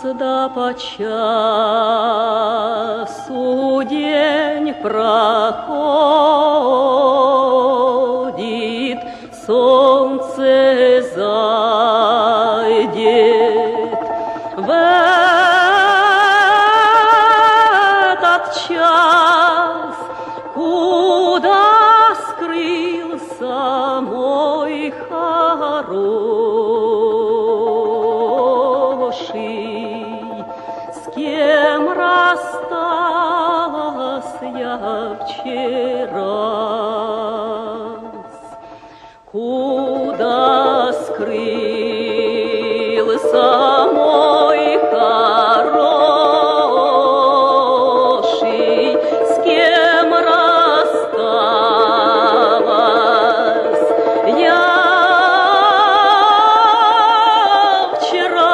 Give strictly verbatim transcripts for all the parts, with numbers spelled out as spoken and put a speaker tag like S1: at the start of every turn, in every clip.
S1: да по часу день проходит, солнце зайдет. В этот час куда скрылся мой хороший, с кем рассталась я вчера? Куда скрылся мой хороший, с кем рассталась я вчера?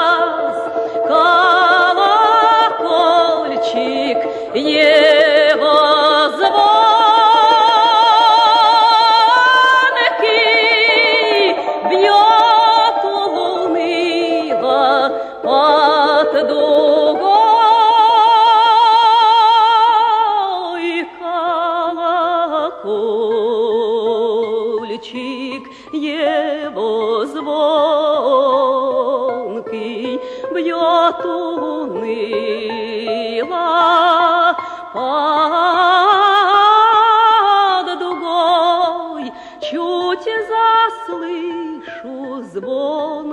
S1: Колокольчик его звонкий бьет уныло под дугой. Колокольчик его звонкий бьет уныло под дугой. Чуть заслышу звон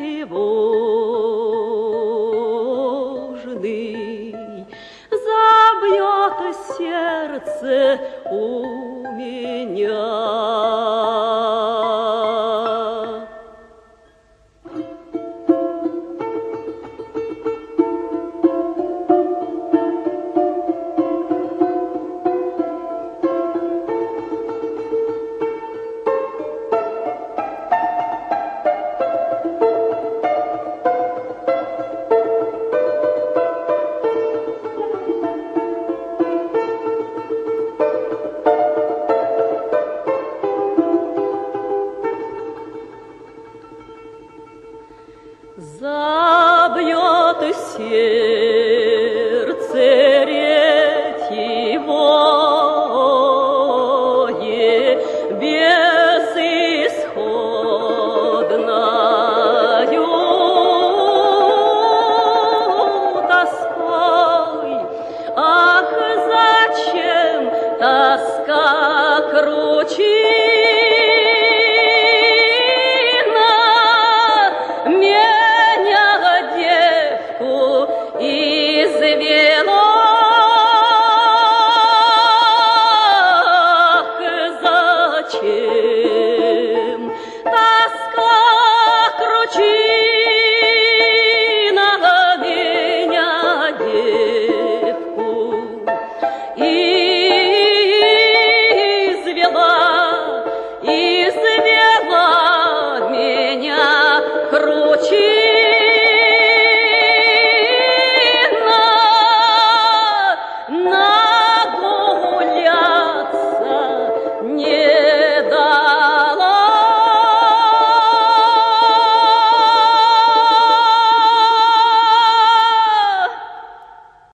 S1: тревожный, забьет сердце у меня. Забьет сердце ретивое безысходною тоской. Ах, зачем тоска кручина меня, девку, извела? Ах, зачем тоска кручина меня, девку, и